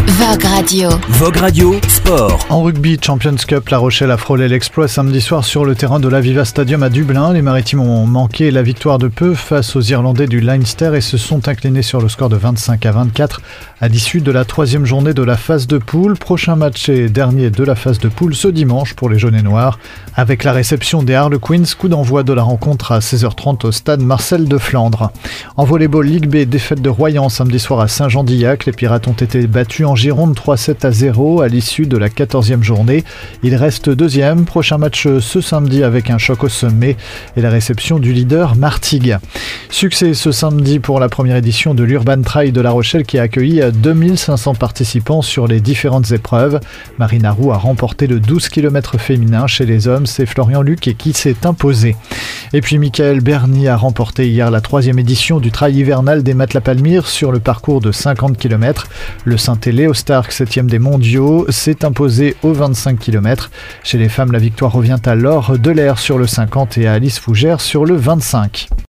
Vogue Radio. Vogue Radio, sport. En rugby, Champions Cup, La Rochelle a frôlé l'exploit samedi soir sur le terrain de l'Aviva Stadium à Dublin. Les Maritimes ont manqué la victoire de peu face aux Irlandais du Leinster et se sont inclinés sur le score de 25-24 à l'issue de la troisième journée de la phase de poule. Prochain match et dernier de la phase de poule ce dimanche pour les jaunes et noirs avec la réception des Harlequins. Coup d'envoi de la rencontre à 16h30 au stade Marcel de Flandre. En volleyball Ligue B, défaite de Royan samedi soir à Saint-Jean-d'Illac. Les Pirates ont été battus en Gironde 3-7-0 à l'issue de la 14e journée. Ils restent deuxième. Prochain match ce samedi avec un choc au sommet et la réception du leader Martigues. Succès ce samedi pour la première édition de l'Urban Trail de La Rochelle qui a accueilli 2500 participants sur les différentes épreuves. Marina Roux a remporté le 12 km féminin. Chez les hommes, c'est Florian Luc qui s'est imposé. Et puis Michael Berny a remporté hier la 3e édition du trail hivernal des Matelas-Palmyre sur le parcours de 50 km. Le Saint-Élé Léo Stark, 7e des mondiaux, s'est imposé aux 25 km. Chez les femmes, la victoire revient à Laure Delair sur le 50 et à Alice Fougère sur le 25.